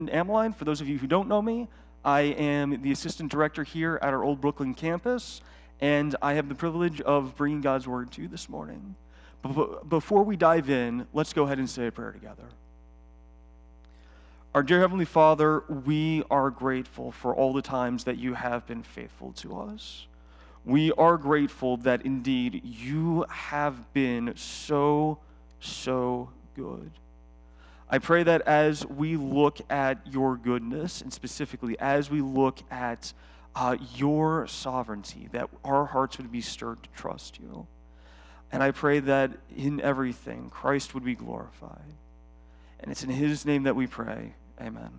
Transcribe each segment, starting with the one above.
Ameline. For those of you who don't know me, I am the assistant director here at our Old Brooklyn campus, and I have the privilege of bringing God's word to you this morning. But before we dive in, let's go ahead and say a prayer together. Our dear Heavenly Father, we are grateful for all the times that you have been faithful to us. We are grateful that indeed you have been so good. I pray that as we look at your goodness, and specifically as we look at your sovereignty, that our hearts would be stirred to trust you. And I pray that in everything, Christ would be glorified. And it's in his name that we pray. Amen.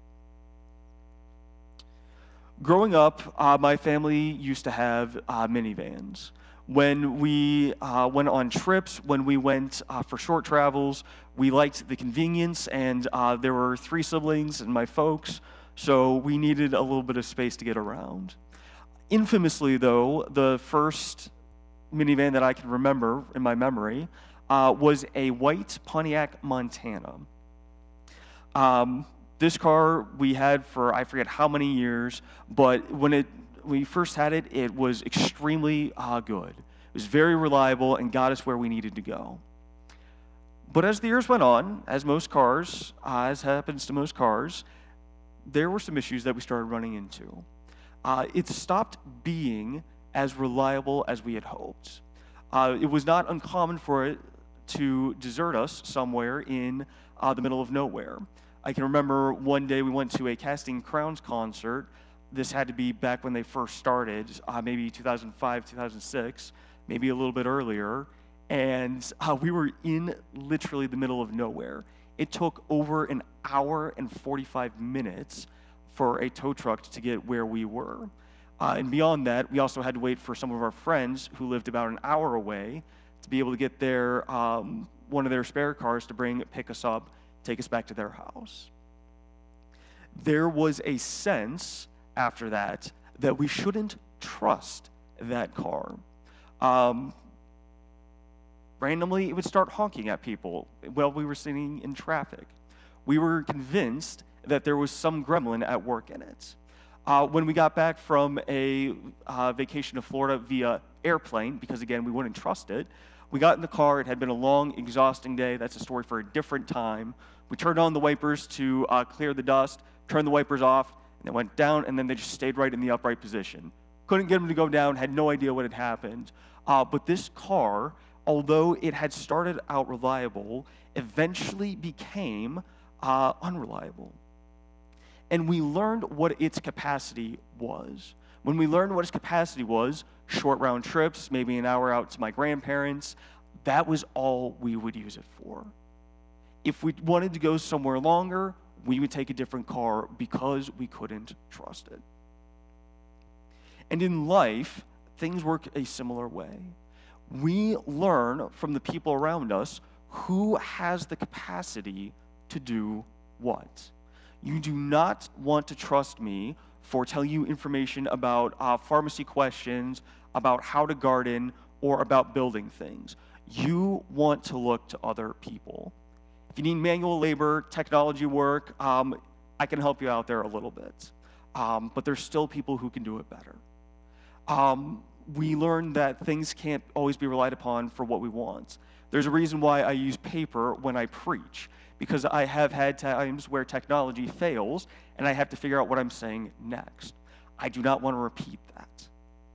Growing up, my family used to have minivans. When we went on trips, when we went for short travels, we liked the convenience, and there were 3 siblings and my folks, so we needed a little bit of space to get around. Infamously, though, the first minivan that I can remember in my memory was a white Pontiac Montana. This car we had for I forget how many years, but when we first had it, it was extremely good. It was very reliable and got us where we needed to go. But as the years went on, as most cars, as happens to most cars, there were some issues that we started running into. It stopped being as reliable as we had hoped. It was not uncommon for it to desert us somewhere in the middle of nowhere. I can remember one day we went to a Casting Crowns concert. This had to be back when they first started, maybe 2005, 2006, maybe a little bit earlier. And we were in literally the middle of nowhere. It took over an hour and 45 minutes for a tow truck to get where we were. And beyond that, we also had to wait for some of our friends who lived about an hour away to be able to get their one of their spare cars to pick us up, take us back to their house. There was a sense after that we shouldn't trust that car. Randomly, it would start honking at people while we were sitting in traffic. We were convinced that there was some gremlin at work in it. When we got back from a vacation to Florida via airplane, because again, we wouldn't trust it, we got in the car. It had been a long, exhausting day. That's a story for a different time. We turned on the wipers to clear the dust, turned the wipers off, and they went down, and then they just stayed right in the upright position. Couldn't get them to go down, had no idea what had happened. But this car, although it had started out reliable, eventually became unreliable. And we learned what its capacity was. When we learned what its capacity was, short round trips, maybe an hour out to my grandparents, that was all we would use it for. If we wanted to go somewhere longer, we would take a different car because we couldn't trust it. And in life, things work a similar way. We learn from the people around us who has the capacity to do what. You do not want to trust me for telling you information about pharmacy questions, about how to garden, or about building things. You want to look to other people. If you need manual labor, technology work, I can help you out there a little bit. But there's still people who can do it better. We learn that things can't always be relied upon for what we want. There's a reason why I use paper when I preach, because I have had times where technology fails and I have to figure out what I'm saying next. I do not want to repeat that.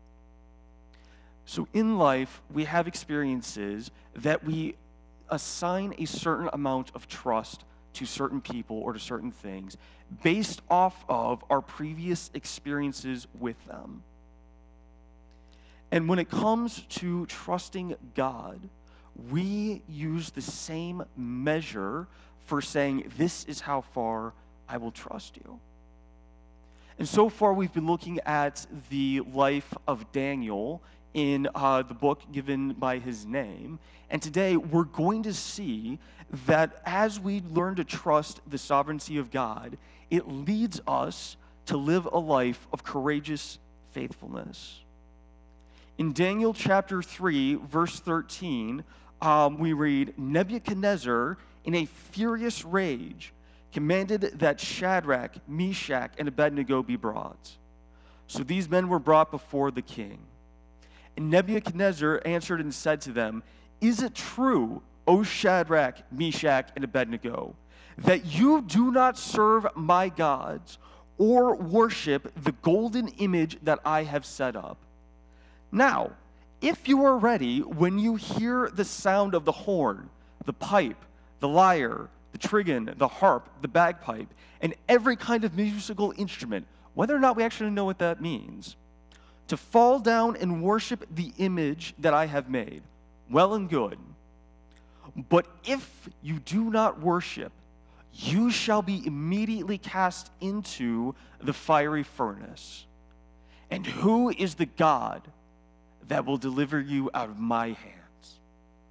So in life, we have experiences that we assign a certain amount of trust to certain people or to certain things based off of our previous experiences with them. And when it comes to trusting God, we use the same measure for saying, this is how far I will trust you. And so far, we've been looking at the life of Daniel in the book given by his name. And today, we're going to see that as we learn to trust the sovereignty of God, it leads us to live a life of courageous faithfulness. In Daniel chapter 3, verse 13, we read, Nebuchadnezzar, in a furious rage, commanded that Shadrach, Meshach, and Abednego be brought. So these men were brought before the king. And Nebuchadnezzar answered and said to them, "Is it true, O Shadrach, Meshach, and Abednego, that you do not serve my gods or worship the golden image that I have set up? Now, if you are ready, when you hear the sound of the horn, the pipe, the lyre, the trigon, the harp, the bagpipe, and every kind of musical instrument," whether or not we actually know what that means, "to fall down and worship the image that I have made, well and good. But if you do not worship, you shall be immediately cast into the fiery furnace. And who is the God that will deliver you out of my hands?"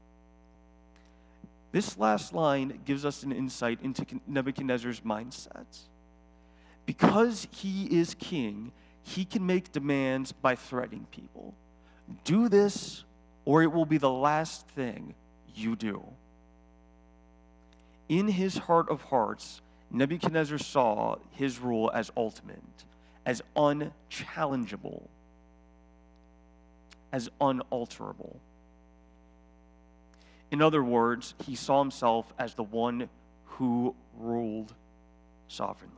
This last line gives us an insight into Nebuchadnezzar's mindset. Because he is king, he can make demands by threatening people. Do this, or it will be the last thing you do. In his heart of hearts, Nebuchadnezzar saw his rule as ultimate, as unchallengeable, as unalterable. In other words, he saw himself as the one who ruled sovereignly.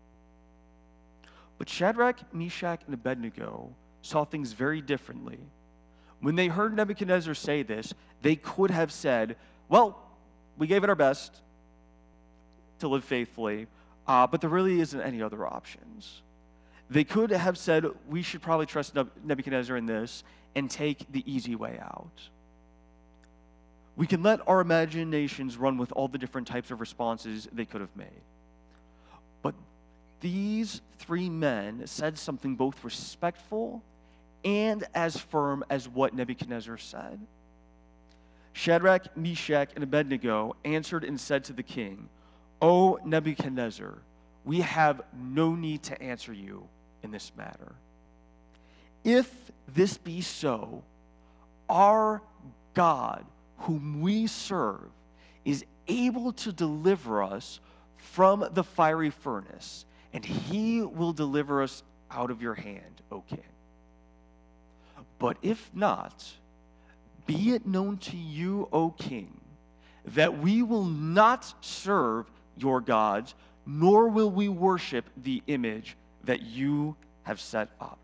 But Shadrach, Meshach, and Abednego saw things very differently. When they heard Nebuchadnezzar say this, they could have said, "Well, we gave it our best to live faithfully, but there really isn't any other options." They could have said, "We should probably trust Nebuchadnezzar in this and take the easy way out." We can let our imaginations run with all the different types of responses they could have made. But these three men said something both respectful and as firm as what Nebuchadnezzar said. Shadrach, Meshach, and Abednego answered and said to the king, "O Nebuchadnezzar, we have no need to answer you in this matter. If this be so, our God, whom we serve, is able to deliver us from the fiery furnace, and he will deliver us out of your hand, O king. But if not, be it known to you, O king, that we will not serve your gods, nor will we worship the image that you have set up."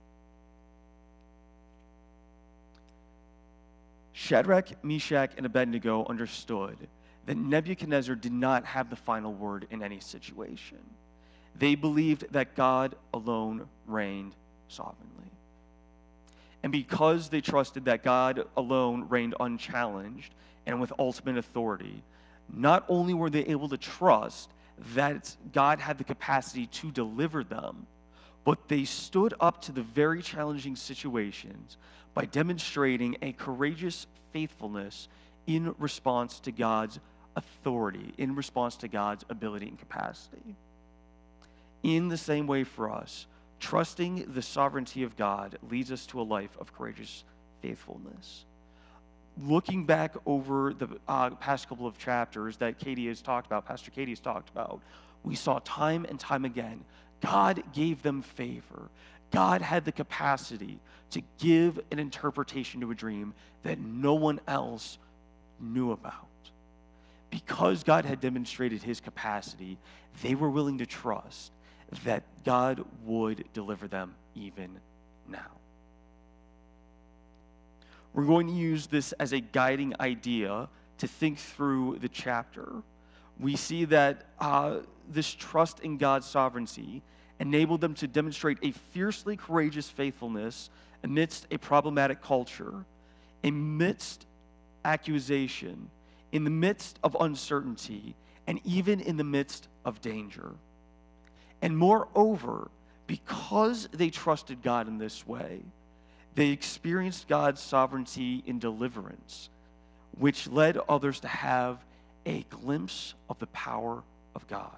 Shadrach, Meshach, and Abednego understood that Nebuchadnezzar did not have the final word in any situation. They believed that God alone reigned sovereignly. And because they trusted that God alone reigned unchallenged and with ultimate authority, not only were they able to trust that God had the capacity to deliver them, but they stood up to the very challenging situations by demonstrating a courageous faithfulness in response to God's authority, in response to God's ability and capacity. In the same way for us, trusting the sovereignty of God leads us to a life of courageous faithfulness. Looking back over the past couple of chapters that Katie has talked about, Pastor Katie has talked about, we saw time and time again, God gave them favor. God had the capacity to give an interpretation to a dream that no one else knew about. Because God had demonstrated his capacity, they were willing to trust that God would deliver them even now. We're going to use this as a guiding idea to think through the chapter. We see that this trust in God's sovereignty enabled them to demonstrate a fiercely courageous faithfulness amidst a problematic culture, amidst accusation, in the midst of uncertainty, and even in the midst of danger. And moreover, because they trusted God in this way, they experienced God's sovereignty in deliverance, which led others to have a glimpse of the power of God.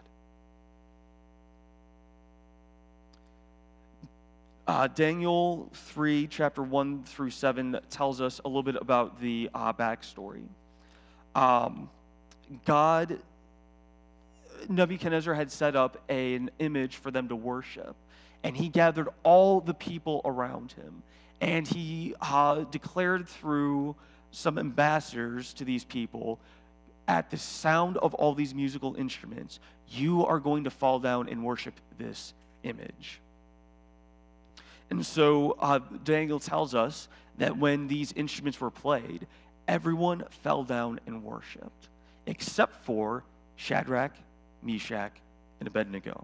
Daniel 3, chapter 1 through 7 tells us a little bit about the backstory. God Nebuchadnezzar had set up an image for them to worship, and he gathered all the people around him, and he declared through some ambassadors to these people, at the sound of all these musical instruments, you are going to fall down and worship this image. And so Daniel tells us that when these instruments were played, everyone fell down and worshiped, except for Shadrach, Meshach, and Abednego.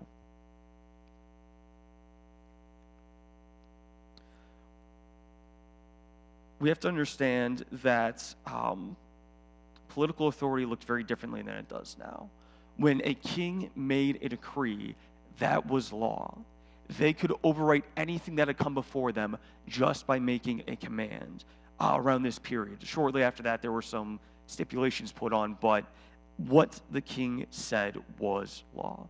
We have to understand that political authority looked very differently than it does now. When a king made a decree, that was law. They could overwrite anything that had come before them just by making a command around this period. Shortly after that, there were some stipulations put on, but what the king said was law.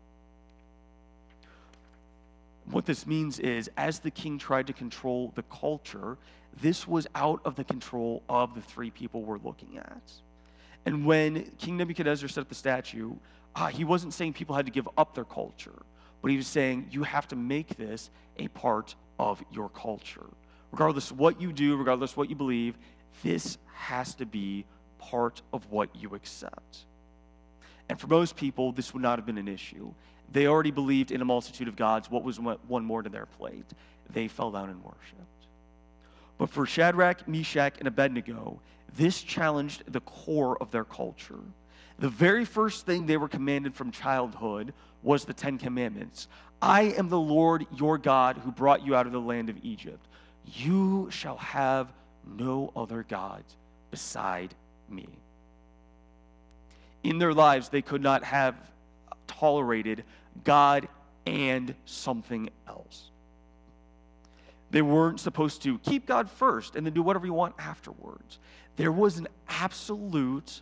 What this means is, as the king tried to control the culture, this was out of the control of the three people we're looking at. And when King Nebuchadnezzar set up the statue, he wasn't saying people had to give up their culture, but he was saying you have to make this a part of your culture. Regardless of what you do, regardless of what you believe, this has to be part of what you accept. And for most people, this would not have been an issue. They already believed in a multitude of gods. What was one more to their plate? They fell down and worshiped. But for Shadrach, Meshach, and Abednego, this challenged the core of their culture. The very first thing they were commanded from childhood was the Ten Commandments. I am the Lord your God who brought you out of the land of Egypt. You shall have no other gods beside me. In their lives, they could not have tolerated God and something else. They weren't supposed to keep God first and then do whatever you want afterwards. There was an absolute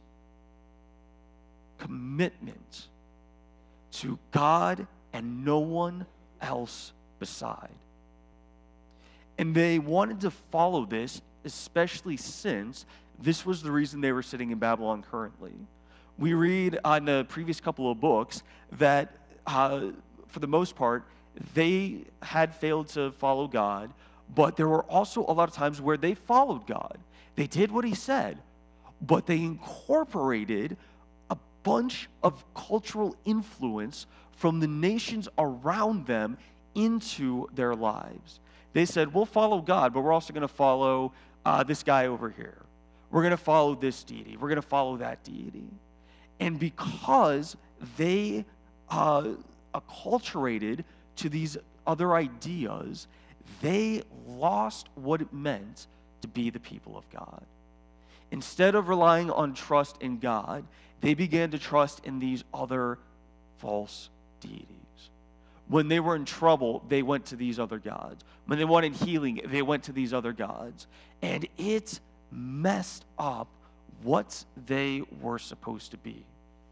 commitment to God and no one else beside. And they wanted to follow this, especially since this was the reason they were sitting in Babylon currently. We read on the previous couple of books that, for the most part, they had failed to follow God, but there were also a lot of times where they followed God. They did what he said, but they incorporated a bunch of cultural influence from the nations around them into their lives. They said, we'll follow God, but we're also going to follow this guy over here. We're going to follow this deity. We're going to follow that deity. And because they acculturated to these other ideas, they lost what it meant to be the people of God. Instead of relying on trust in God, they began to trust in these other false deities. When they were in trouble, they went to these other gods. When they wanted healing, they went to these other gods. And it messed up what they were supposed to be.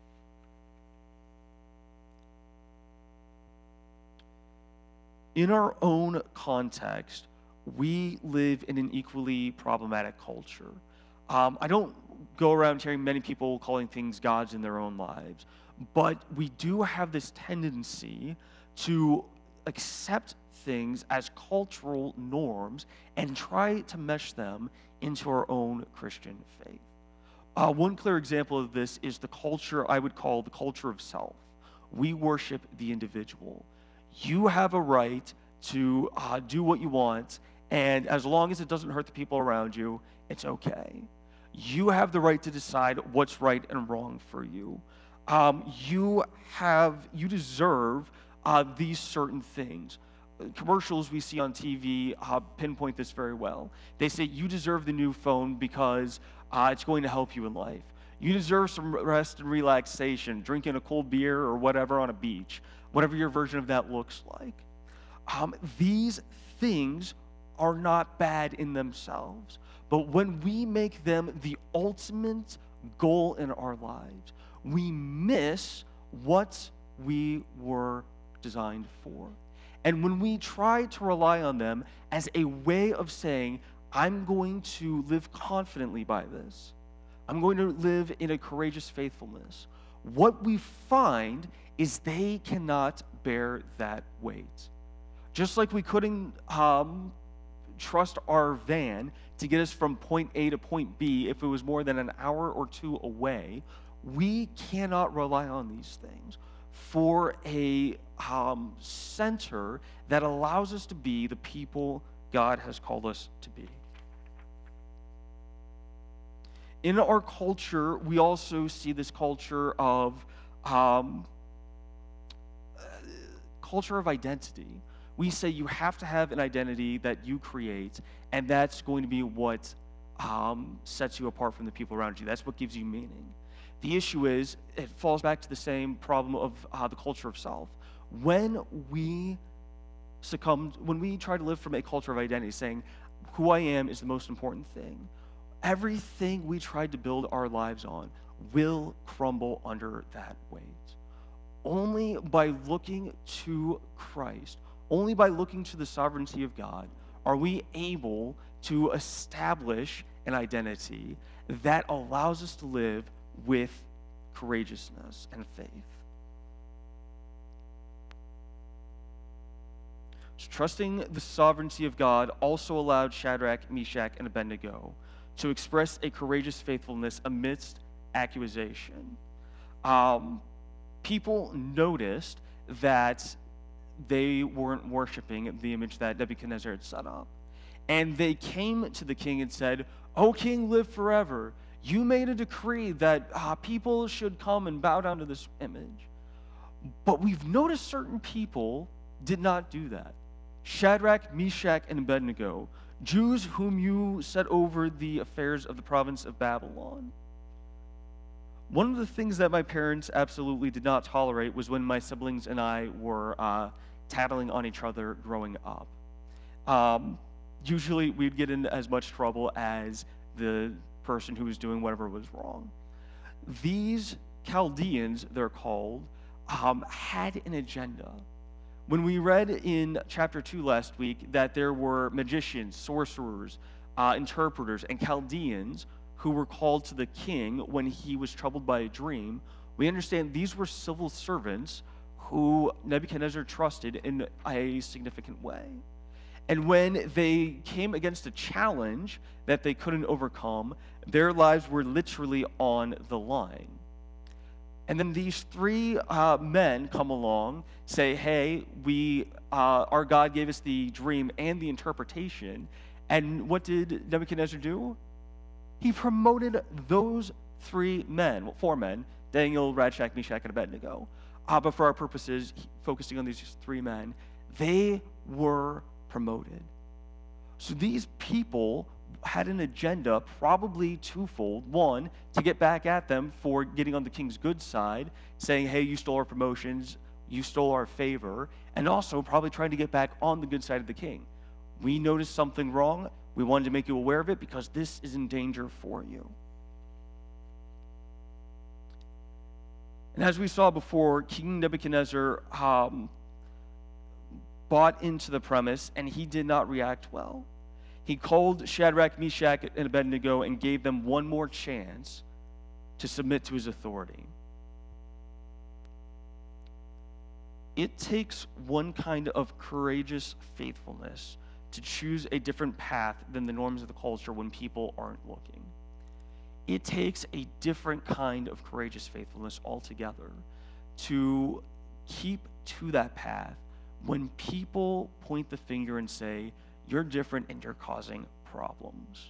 In our own context, we live in an equally problematic culture. I don't go around hearing many people calling things gods in their own lives, but we do have this tendency to accept things as cultural norms and try to mesh them into our own Christian faith. One clear example of this is the culture I would call the culture of self. We worship the individual. You have a right to do what you want, and as long as it doesn't hurt the people around you, it's okay. You have the right to decide what's right and wrong for you. You deserve these certain things. Commercials we see on TV pinpoint this very well. They say you deserve the new phone because it's going to help you in life. You deserve some rest and relaxation, drinking a cold beer or whatever on a beach, whatever your version of that looks like. These things are not bad in themselves, but when we make them the ultimate goal in our lives, we miss what we were designed for. And when we try to rely on them as a way of saying, I'm going to live confidently by this, I'm going to live in a courageous faithfulness, what we find is they cannot bear that weight. Just like we couldn't trust our van to get us from point A to point B if it was more than an hour or two away, we cannot rely on these things for a center that allows us to be the people God has called us to be. In our culture, we also see this culture of identity. We say you have to have an identity that you create, and that's going to be what sets you apart from the people around you. That's what gives you meaning. The issue is, it falls back to the same problem of the culture of self. When we try to live from a culture of identity, saying, who I am is the most important thing, everything we tried to build our lives on will crumble under that weight. Only by looking to Christ, only by looking to the sovereignty of God, are we able to establish an identity that allows us to live with courageousness and faith. So trusting the sovereignty of God also allowed Shadrach, Meshach, and Abednego to express a courageous faithfulness amidst accusation. People noticed that they weren't worshiping the image that Nebuchadnezzar had set up. And they came to the king and said, "O king, live forever. You made a decree that people should come and bow down to this image." But we've noticed certain people did not do that. Shadrach, Meshach, and Abednego, Jews whom you set over the affairs of the province of Babylon. One of the things that my parents absolutely did not tolerate was when my siblings and I were tattling on each other growing up. Usually we'd get in as much trouble as the person who was doing whatever was wrong. These Chaldeans, they're called, had an agenda. When we read in chapter 2 last week that there were magicians, sorcerers, interpreters, and Chaldeans who were called to the king when he was troubled by a dream, we understand these were civil servants who Nebuchadnezzar trusted in a significant way. And when they came against a challenge that they couldn't overcome, their lives were literally on the line. And then these three men come along, say, "Hey, our God gave us the dream and the interpretation." And what did Nebuchadnezzar do? He promoted those four men, Daniel, Shadrach, Meshach, and Abednego. But for our purposes, focusing on these three men, they were promoted. So these people had an agenda, probably twofold. One, to get back at them for getting on the king's good side, saying, "Hey, you stole our promotions, you stole our favor," and also probably trying to get back on the good side of the king. "We noticed something wrong. We wanted to make you aware of it because this is in danger for you." And as we saw before, King Nebuchadnezzar bought into the premise, and he did not react well. He called Shadrach, Meshach, and Abednego and gave them one more chance to submit to his authority. It takes one kind of courageous faithfulness to choose a different path than the norms of the culture when people aren't looking. It takes a different kind of courageous faithfulness altogether to keep to that path when people point the finger and say, "You're different and you're causing problems."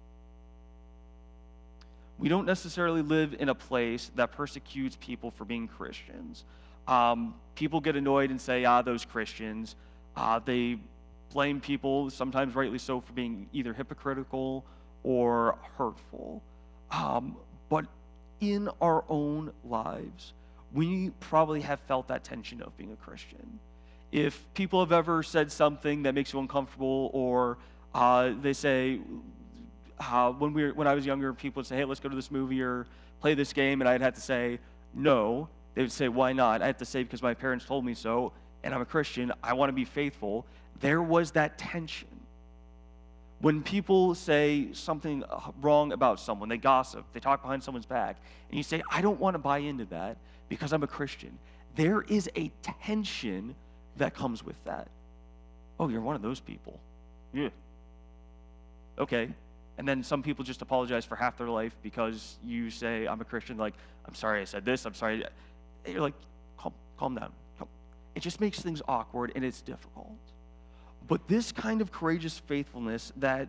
We don't necessarily live in a place that persecutes people for being Christians. People get annoyed and say, "those Christians." They blame people, sometimes rightly so, for being either hypocritical or hurtful. But in our own lives, we probably have felt that tension of being a Christian. If people have ever said something that makes you uncomfortable, or they say, when I was younger, people would say, "Hey, let's go to this movie or play this game," and I'd have to say, "No." They would say, "Why not?" I have to say, "Because my parents told me so, and I'm a Christian. I want to be faithful." There was that tension. When people say something wrong about someone, they gossip, they talk behind someone's back, and you say, "I don't want to buy into that because I'm a Christian." there is a tension that comes with that. Oh, you're one of those people. Yeah. Okay. And then some people just apologize for half their life because you say, I'm a Christian. Like, I'm sorry I said this. I'm sorry. And you're like, calm down. It just makes things awkward and it's difficult. But this kind of courageous faithfulness that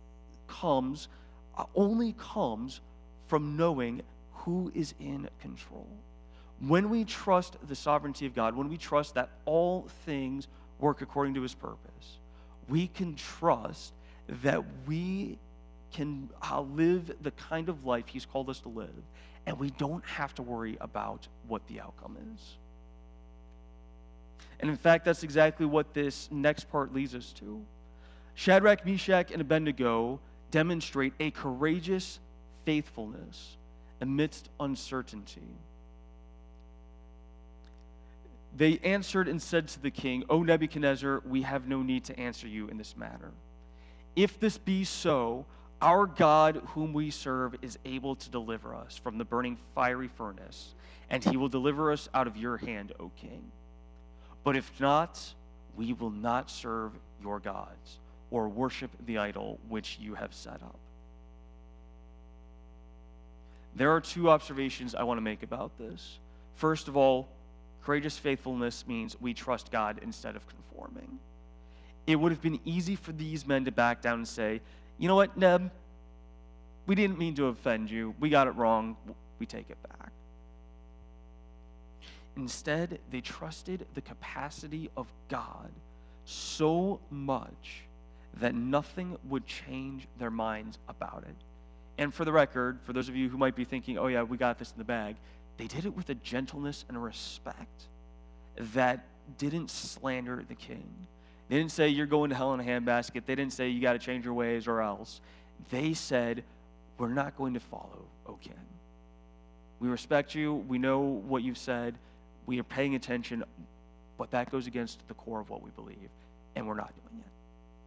only comes from knowing who is in control. When we trust the sovereignty of God, when we trust that all things work according to his purpose, we can trust that we can live the kind of life he's called us to live, and we don't have to worry about what the outcome is. And in fact, that's exactly what this next part leads us to. Shadrach, Meshach, and Abednego demonstrate a courageous faithfulness amidst uncertainty. They answered and said to the king, O Nebuchadnezzar, we have no need to answer you in this matter. If this be so, our God whom we serve is able to deliver us from the burning fiery furnace, and he will deliver us out of your hand, O king. But if not, we will not serve your gods or worship the idol which you have set up. There are two observations I want to make about this. First of all, courageous faithfulness means we trust God instead of conforming. It would have been easy for these men to back down and say, you know what, Neb, we didn't mean to offend you. We got it wrong. We take it back. Instead, they trusted the capacity of God so much that nothing would change their minds about it. And for the record, for those of you who might be thinking, oh yeah, we got this in the bag, they did it with a gentleness and a respect that didn't slander the king. They didn't say, you're going to hell in a handbasket. They didn't say, you got to change your ways or else. They said, we're not going to follow, O king. We respect you. We know what you've said. We are paying attention, but that goes against the core of what we believe, and we're not doing it.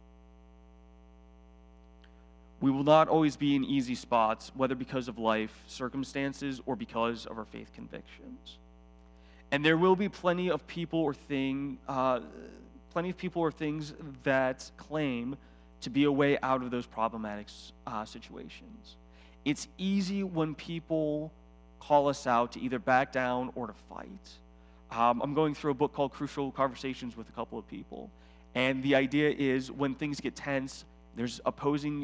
We will not always be in easy spots, whether because of life circumstances or because of our faith convictions. And there will be plenty of people or things that claim to be a way out of those problematic situations. It's easy when people call us out to either back down or to fight. I'm going through a book called Crucial Conversations with a couple of people, and the idea is when things get tense, there's opposing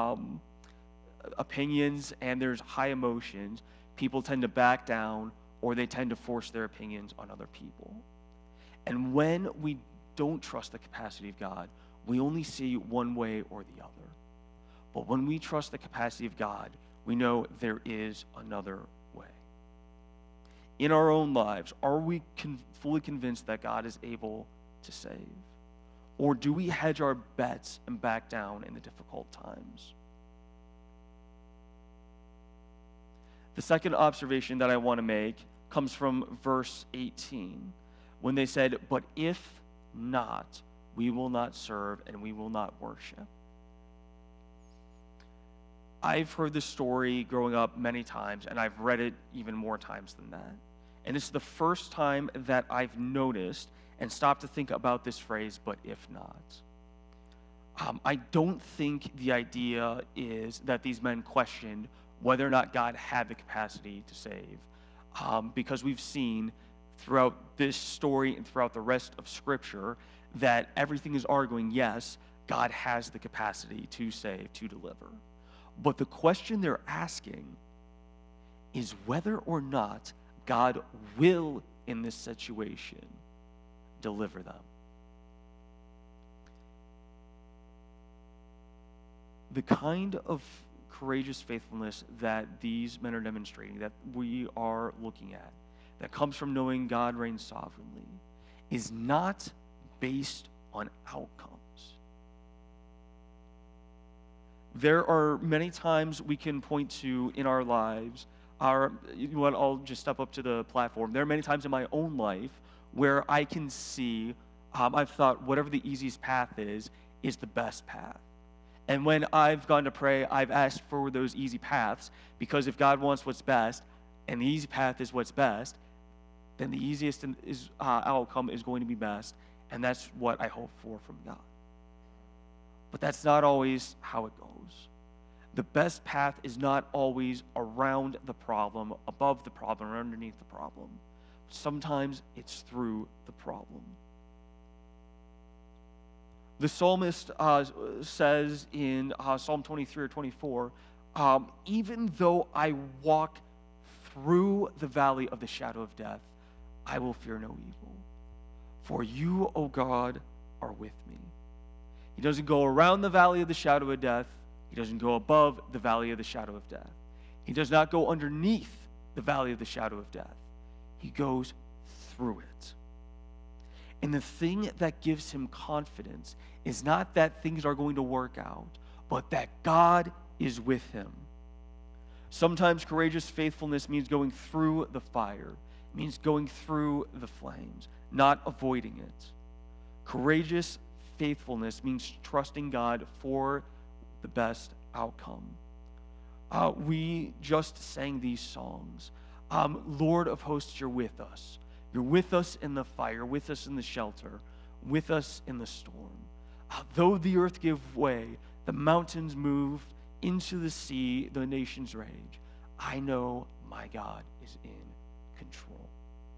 opinions and there's high emotions, people tend to back down or they tend to force their opinions on other people. And when we don't trust the capacity of God, we only see one way or the other. But when we trust the capacity of God, we know there is another way. In our own lives, are we fully convinced that God is able to save? Or do we hedge our bets and back down in the difficult times? The second observation that I want to make comes from verse 18, when they said, but if not, we will not serve and we will not worship. I've heard this story growing up many times, and I've read it even more times than that. And it's the first time that I've noticed and stopped to think about this phrase, but if not. I don't think the idea is that these men questioned whether or not God had the capacity to save, because we've seen throughout this story and throughout the rest of Scripture that everything is arguing, yes, God has the capacity to save, to deliver. But the question they're asking is whether or not God will, in this situation, deliver them. The kind of courageous faithfulness that these men are demonstrating, that we are looking at, that comes from knowing God reigns sovereignly, is not based on outcomes. There are many times we can point to in our lives, I'll just step up to the platform. There are many times in my own life where I can see, I've thought whatever the easiest path is the best path. And when I've gone to pray, I've asked for those easy paths, because if God wants what's best, and the easy path is what's best, then the easiest outcome is going to be best, and that's what I hope for from God. But that's not always how it goes. The best path is not always around the problem, above the problem, or underneath the problem. Sometimes it's through the problem. The psalmist says in Psalm 23 or 24, even though I walk through the valley of the shadow of death, I will fear no evil. For you, O God, are with me. He doesn't go around the valley of the shadow of death. He doesn't go above the valley of the shadow of death. He does not go underneath the valley of the shadow of death. He goes through it. And the thing that gives him confidence is not that things are going to work out, but that God is with him. Sometimes courageous faithfulness means going through the fire. It means going through the flames, not avoiding it. Courageous faithfulness means trusting God for the best outcome. We just sang these songs. Lord of hosts, you're with us. You're with us in the fire, with us in the shelter, with us in the storm. Though the earth give way, the mountains move, into the sea, the nations rage. I know my God is in control.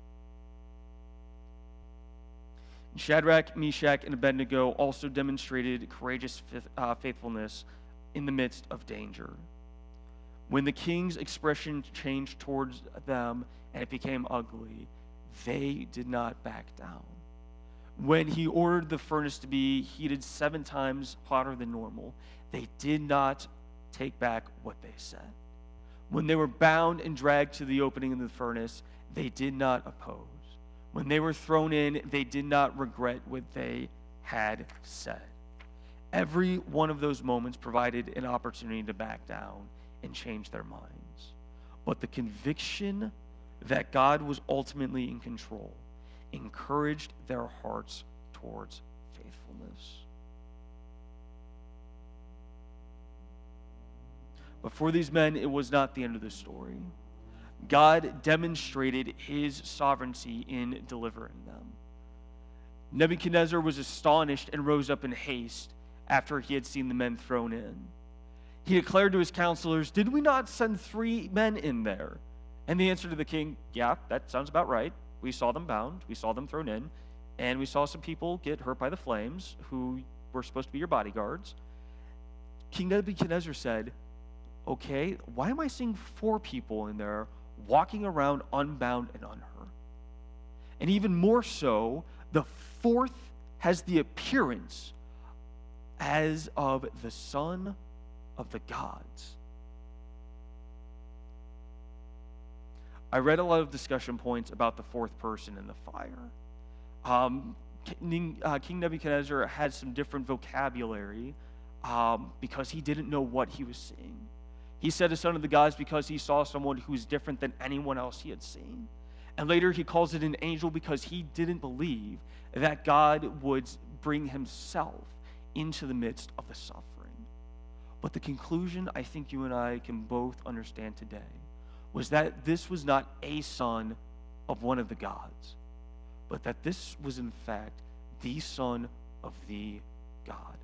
Shadrach, Meshach, and Abednego also demonstrated courageous faithfulness in the midst of danger. When the king's expression changed towards them and it became ugly, they did not back down. When he ordered the furnace to be heated 7 times hotter than normal, they did not take back what they said. When they were bound and dragged to the opening of the furnace, they did not oppose. When they were thrown in, they did not regret what they had said. Every one of those moments provided an opportunity to back down and change their minds. But the conviction that God was ultimately in control encouraged their hearts towards faithfulness. But for these men, it was not the end of the story. God demonstrated his sovereignty in delivering them. Nebuchadnezzar was astonished and rose up in haste after he had seen the men thrown in. He declared to his counselors, "Did we not send 3 men in there?" And the answer to the king, "Yeah, that sounds about right. We saw them bound, we saw them thrown in, and we saw some people get hurt by the flames who were supposed to be your bodyguards." King Nebuchadnezzar said, "Okay, why am I seeing 4 people in there walking around unbound and unhurt?" And even more so, the 4th has the appearance as of the son of the gods. I read a lot of discussion points about the 4th person in the fire. King Nebuchadnezzar had some different vocabulary because he didn't know what he was seeing. He said a son of the gods because he saw someone who was different than anyone else he had seen. And later he calls it an angel because he didn't believe that God would bring himself into the midst of the suffering. But the conclusion I think you and I can both understand today was that this was not a son of one of the gods, but that this was in fact the son of the God.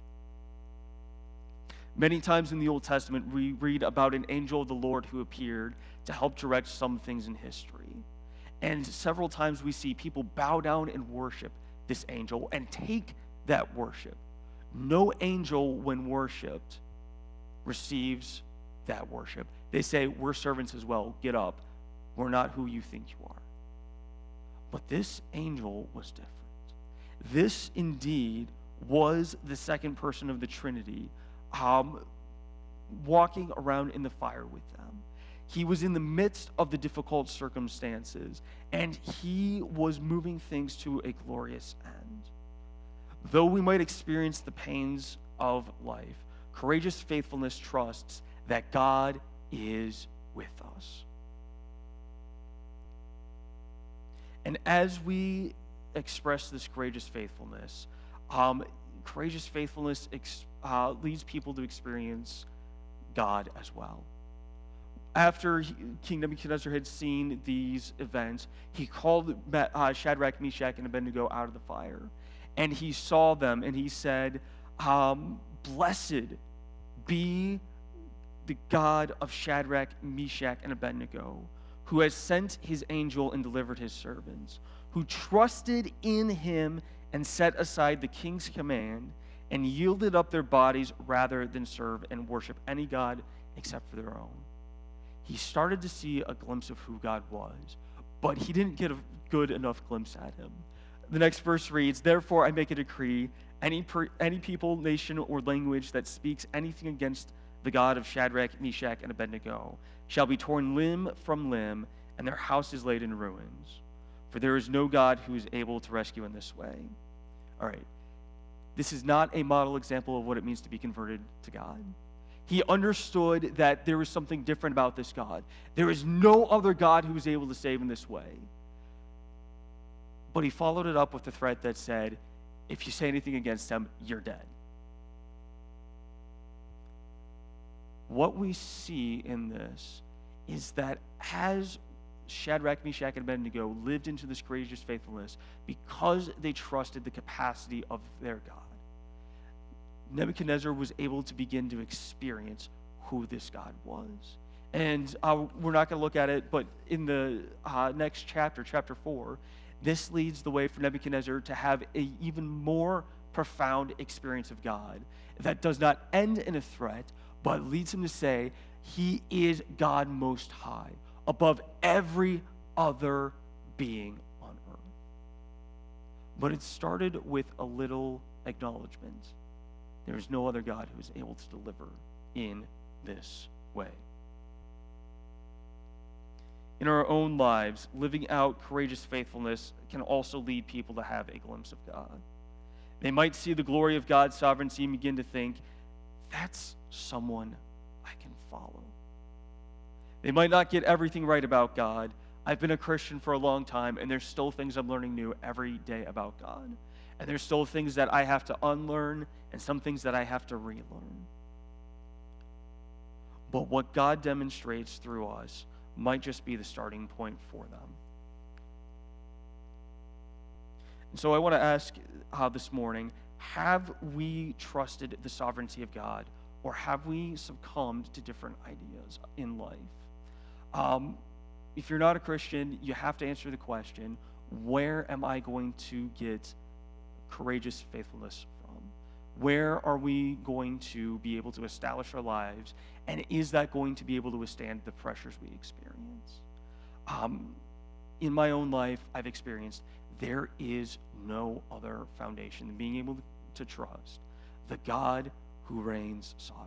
Many times in the Old Testament, we read about an angel of the Lord who appeared to help direct some things in history. And several times we see people bow down and worship this angel and take that worship. No angel, when worshiped, receives that worship. They say, "We're servants as well. Get up. We're not who you think you are." But this angel was different. This indeed was the second person of the Trinity, walking around in the fire with them. He was in the midst of the difficult circumstances, and he was moving things to a glorious end. Though we might experience the pains of life, courageous faithfulness trusts that God is with us. And as we express this courageous faithfulness leads people to experience God as well. After King Nebuchadnezzar had seen these events, he called Shadrach, Meshach, and Abednego out of the fire. And he saw them, and he said, "Blessed be the God of Shadrach, Meshach, and Abednego, who has sent his angel and delivered his servants, who trusted in him and set aside the king's command and yielded up their bodies rather than serve and worship any god except for their own." He started to see a glimpse of who God was, but he didn't get a good enough glimpse at him. The next verse reads, "Therefore I make a decree, any people, nation, or language that speaks anything against the God of Shadrach, Meshach, and Abednego shall be torn limb from limb, and their house is laid in ruins. For there is no God who is able to rescue in this way." All right. This is not a model example of what it means to be converted to God. He understood that there was something different about this God. There is no other God who is able to save in this way. But he followed it up with a threat that said, if you say anything against him, you're dead. What we see in this is that as Shadrach, Meshach, and Abednego lived into this courageous faithfulness because they trusted the capacity of their God, Nebuchadnezzar was able to begin to experience who this God was. And we're not going to look at it, but in the next chapter, chapter 4, this leads the way for Nebuchadnezzar to have an even more profound experience of God that does not end in a threat, but leads him to say, he is God Most High, above every other being on earth. But it started with a little acknowledgement. There is no other God who is able to deliver in this way. In our own lives, living out courageous faithfulness can also lead people to have a glimpse of God. They might see the glory of God's sovereignty and begin to think, that's someone I can follow. They might not get everything right about God. I've been a Christian for a long time, and there's still things I'm learning new every day about God. And there's still things that I have to unlearn and some things that I have to relearn. But what God demonstrates through us might just be the starting point for them. And so I want to ask this morning, have we trusted the sovereignty of God, or have we succumbed to different ideas in life? If you're not a Christian, you have to answer the question, where am I going to get courageous faithfulness from? Where are we going to be able to establish our lives? And is that going to be able to withstand the pressures we experience? In my own life, I've experienced there is no other foundation than being able to trust the God who reigns sovereignly.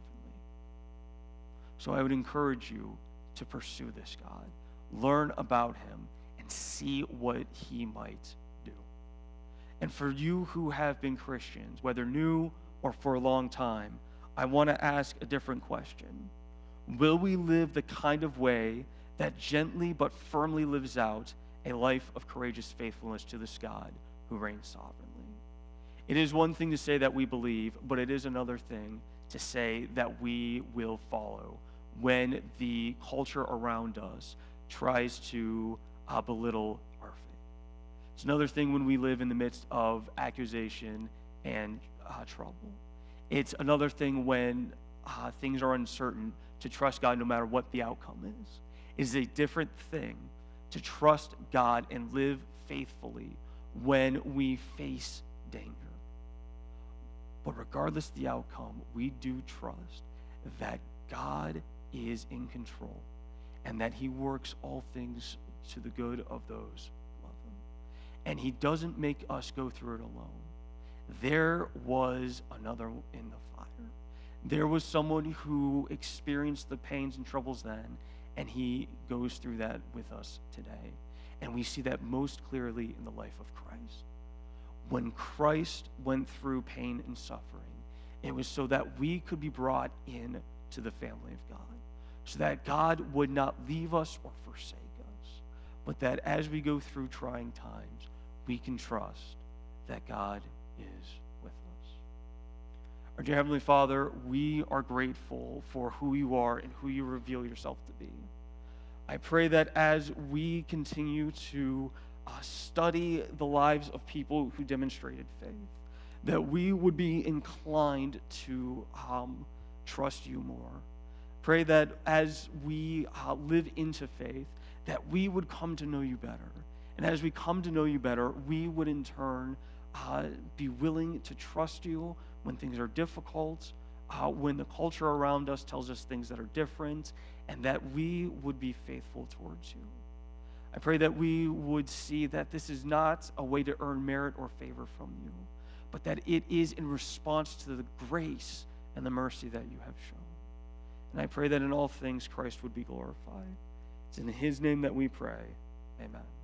So I would encourage you to pursue this God, learn about him, and see what he might do. And for you who have been Christians, whether new or for a long time, I want to ask a different question. Will we live the kind of way that gently but firmly lives out a life of courageous faithfulness to this God who reigns sovereignly? It is one thing to say that we believe, but it is another thing to say that we will follow when the culture around us tries to belittle our faith. It's another thing when we live in the midst of accusation and trouble. It's another thing when things are uncertain to trust God no matter what the outcome is. It is a different thing to trust God and live faithfully when we face danger. But regardless of the outcome, we do trust that God is in control and that he works all things to the good of those who love him. And he doesn't make us go through it alone. There was another in the fire. There was someone who experienced the pains and troubles then, and he goes through that with us today. And we see that most clearly in the life of Christ. When Christ went through pain and suffering, it was so that we could be brought in to the family of God, so that God would not leave us or forsake us, but that as we go through trying times, we can trust that God is with us. Our dear Heavenly Father, we are grateful for who you are and who you reveal yourself to be. I pray that as we continue to study the lives of people who demonstrated faith, that we would be inclined to trust you more. Pray that as we live into faith, that we would come to know you better. And as we come to know you better, we would in turn be willing to trust you when things are difficult, when the culture around us tells us things that are different, and that we would be faithful towards you. I pray that we would see that this is not a way to earn merit or favor from you, but that it is in response to the grace and the mercy that you have shown. And I pray that in all things Christ would be glorified. It's in his name that we pray. Amen.